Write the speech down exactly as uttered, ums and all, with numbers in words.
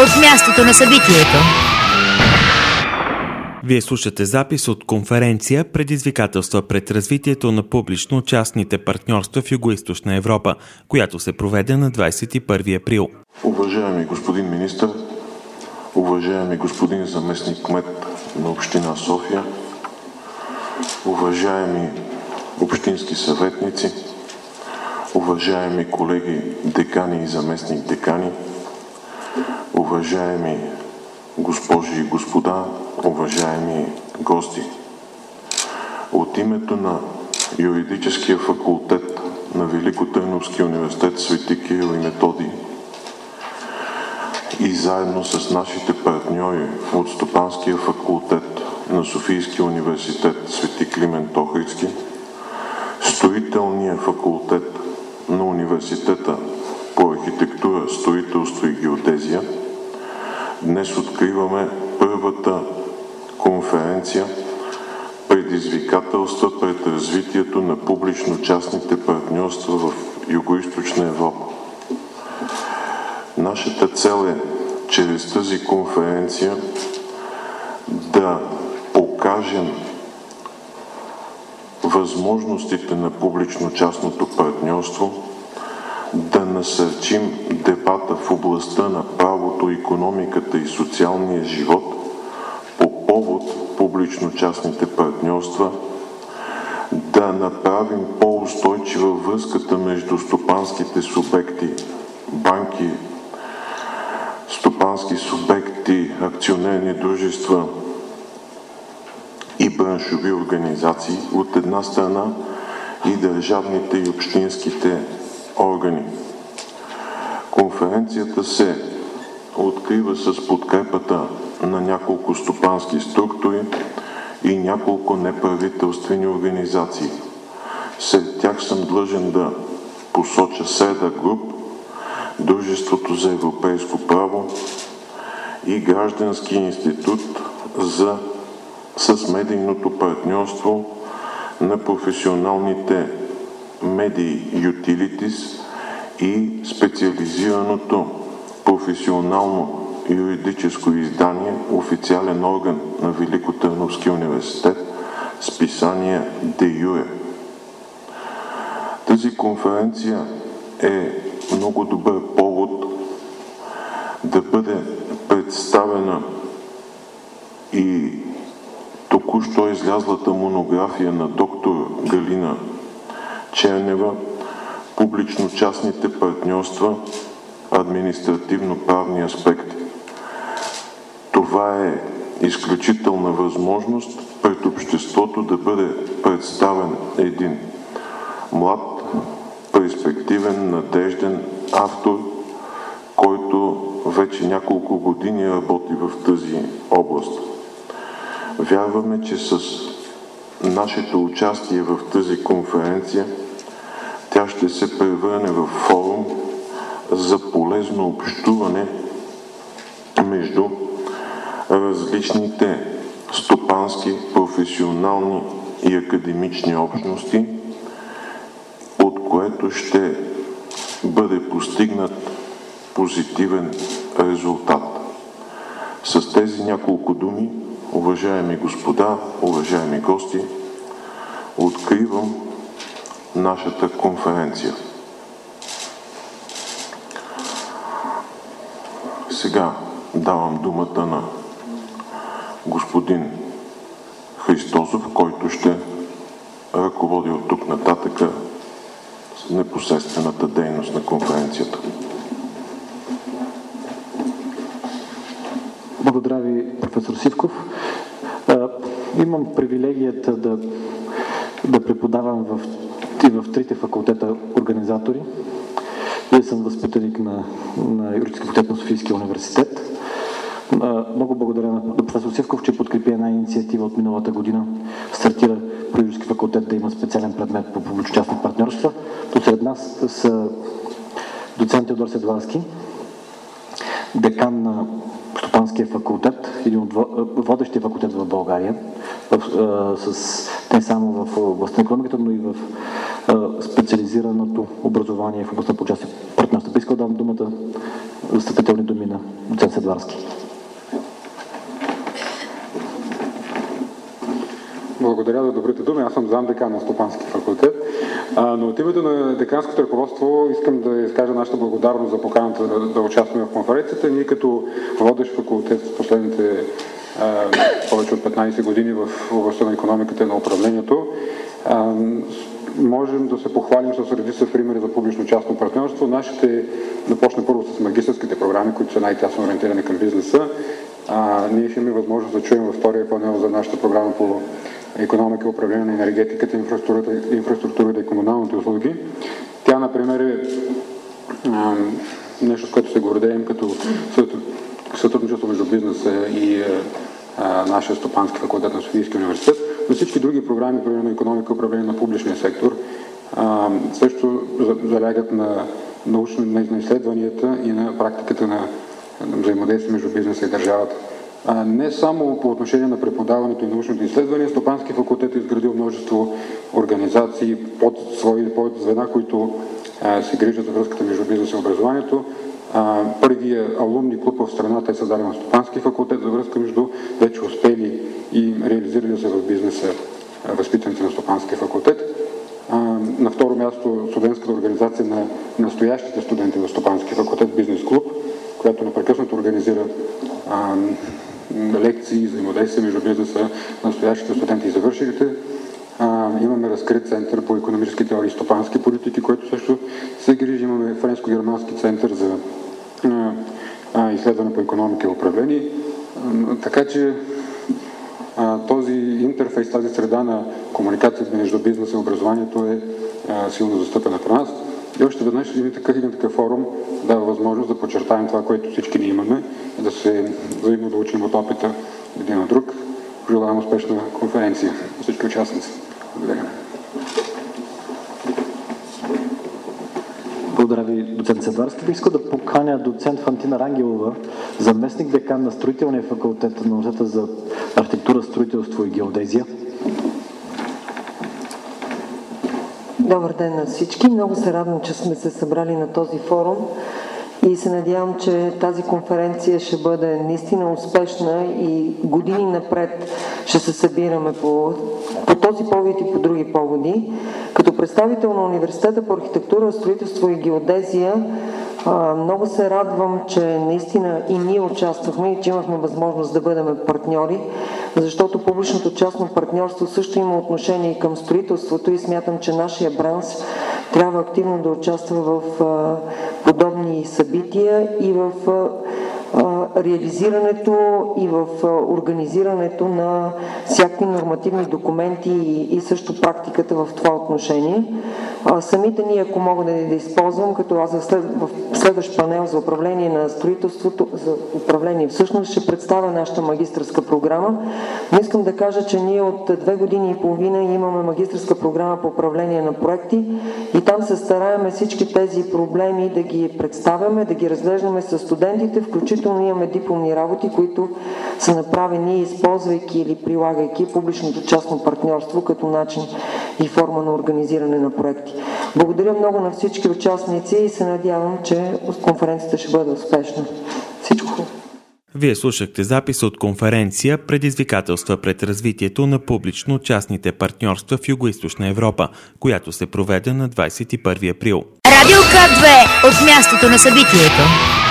от мястото на събитието. Вие слушате запис от конференция "Предизвикателства пред развитието на публично-частните партньорства в Югоизточна Европа", която се проведе на двадесет и първи април. Уважаеми господин министър, уважаеми господин заместник кмет на община София, уважаеми общински съветници, уважаеми колеги декани и заместник декани, уважаеми госпожи и господа, уважаеми гости. От името на Юридическия факултет на Велико Търновския университет Свети Кирил и Методий и заедно с нашите партньори от Стопанския факултет на Софийския университет Свети Климент Охридски, Строителния факултет на Университета по архитектура, строителство и геодезия, днес откриваме първата конференция "Предизвикателства пред развитието на публично-частните партньорства в Югоизточна Европа". Нашата цел е чрез тази конференция да покажем възможностите на публично-частното партньорство, да насърчим дебата в областта на правото, икономиката и социалния живот по повод публично-частните партньорства, да направим по-устойчива връзката между стопанските субекти, банки, стопански субекти, акционерни дружества и браншови организации от една страна и държавните и общинските органи. Конференцията се открива с подкрепата на няколко стопански структури и няколко неправителствени организации. Сред тях съм длъжен да посоча Серда Груп, Дружеството за европейско право и Граждански институт за с медийното партньорство на професионалните медии Utilities и специализираното професионално юридическо издание, официален орган на Велико Търновския университет, списание Де Юре. Тази конференция е много добър повод да бъде представена и току-що излязлата монография на доктор Галина Чернева "Публично-частните партньорства. Административно-правни аспекти". Това е изключителна възможност пред обществото да бъде представен един млад, перспективен, надежден автор, който вече няколко години работи в тази област. Вярваме, че с нашето участие в тази конференция тя ще се превърне в форум за полезно общуване между различните стопански, професионални и академични общности, от което ще бъде постигнат позитивен резултат. С тези няколко думи, уважаеми господа, уважаеми гости, откривам нашата конференция. Сега давам думата на господин Христосов, който ще ръководи от тук нататък с непосредствената дейност на конференцията. Благодаря ви, професор Сивков. Имам привилегията да, да преподавам в, и в трите факултета организатори. Вие съм възпитаник на, на Юридическия факултет на Софийския университет. Много благодаря на професор Сивков, че подкрепи една инициатива от миналата година. Стартира при Юридически факултет да има специален предмет по публично-частни партньорства. Тук сред нас са доцент Теодор Седларски, декан на Стопанския факултет, един от водещия факултет в България, в, а, с, не само в областта на икономиката, но и в а, специализираното образование в областта по частни партньорства. искал да дам думата за встъпителни думи на доцент Седларски. Благодаря за добрите думи. Аз съм замдекан на Стопански факултет. А, но от името на деканското ръководство искам да изкажа нашата благодарност за поканата да, да участваме в конференцията. Ние като водещ факултет в последните а, повече от петнайсет години в областта на икономиката и на управлението а, можем да се похвалим с редица примери за публично-частно партньорство. Нашите започна първо с магистърските програми, които са най-тясно ориентирани към бизнеса. А, ние ще имаме възможност да чуем във втория панел за нашата програма по икономика, управление на енергетиката, инфраструктурата, инфраструктурата и комуналните услуги. Тя, например, е а, нещо, с което се гордеем като сътрудничество между бизнеса и а, нашия Стопански факултет на Софийския университет. Но всички други програми, примерно икономика, управление на публичния сектор, а, също залягат на научно на изследванията и на практиката на взаимодействие между бизнеса и държавата. А, не само по отношение на преподаването и научните изследвания, Стопански факултет е изградил множество организации под свои под звена, които а, се грижат за връзката между бизнеса и образованието. А, първият алумни клуб в страната е създаден на Стопански факултет за връзка между вече успели и реализирали се в бизнеса възпитаници на Стопански факултет. А, на второ място студентската организация на настоящите студенти в Стопански факултет Бизнес клуб, която непрекъснато организира а, лекции, взаимодействие между бизнеса, настоящите студенти и завършилите. А, имаме разкрит център по икономически теории и стопански политики, който също се грижи. Имаме френско-германски център за а, а, изследване по икономика и управление. А, така че а, този интерфейс, тази среда на комуникация между бизнеса и образованието е а, силно застъпена при нас. И още веднъж един такъв, един такъв форум дава възможност да подчертаем това, което всички ние имаме, да се взаимно да учим от опита един от друг. Желаем успешна конференция на всички участници. Благодаря. Благодаря ви, доцент Седларски. Бих искал да поканя доцент Фантина Рангелова, заместник декан на строителния факултет на Университета за архитектура, строителство и геодезия. Добър ден на всички. Много се радвам, че сме се събрали на този форум и се надявам, че тази конференция ще бъде наистина успешна и години напред ще се събираме по, по този повод и по други поводи. Като представител на Университета по архитектура, строителство и геодезия, много се радвам, че наистина и ние участвахме и че имахме възможност да бъдем партньори, защото публичното частно партньорство също има отношение и към строителството и смятам, че нашия бранш трябва активно да участва в подобни събития и в реализирането и в организирането на всякакви нормативни документи и, и също практиката в това отношение. А, самите ние, ако мога да, да използвам, като аз в, след, в следващ панел за управление на строителството, за управление всъщност ще представя нашата магистърска програма, но искам да кажа, че ние от две години и половина имаме магистърска програма по управление на проекти и там се стараеме всички тези проблеми да ги представяме, да ги разглеждаме с студентите, включително имаме дипломни работи, които са направени, използвайки или прилагайки публичното частно партньорство като начин и форма на организиране на проекти. Благодаря много на всички участници и се надявам, че конференцията ще бъде успешна. Всичко хубаво. Вие слушахте запис от конференция "Предизвикателства пред развитието на публично-частните партньорства в Югоизточна Европа", която се проведе на двадесет и първи април. Радио К две от мястото на събитието.